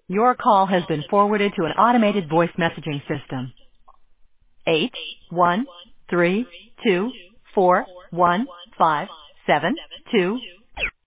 Your call has been forwarded to an automated voice messaging system. 813241572